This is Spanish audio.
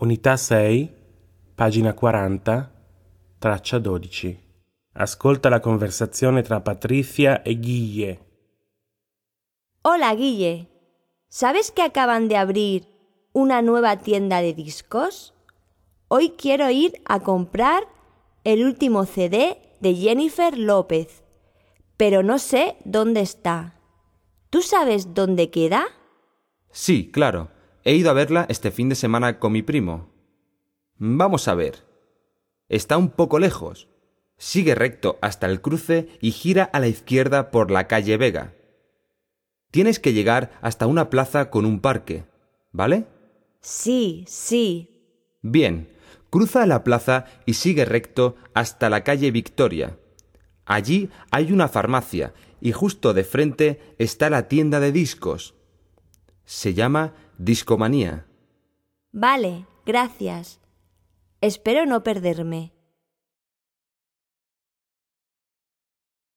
Unità 6, pagina 40, traccia 12. Ascolta la conversazione tra Patricia e Guille. Hola, Guille. ¿Sabes que acaban de abrir una nueva tienda de discos? Hoy quiero ir a comprar el último CD de Jennifer López, pero no sé dónde está. ¿Tú sabes dónde queda? Sí, claro. He ido a verla este fin de semana con mi primo. Vamos a ver. Está un poco lejos. Sigue recto hasta el cruce y gira a la izquierda por la calle Vega. Tienes que llegar hasta una plaza con un parque, ¿vale? Sí. Bien, cruza la plaza y sigue recto hasta la calle Victoria. Allí hay una farmacia y justo de frente está la tienda de discos. Se llama Discomanía. Vale, gracias. Espero no perderme.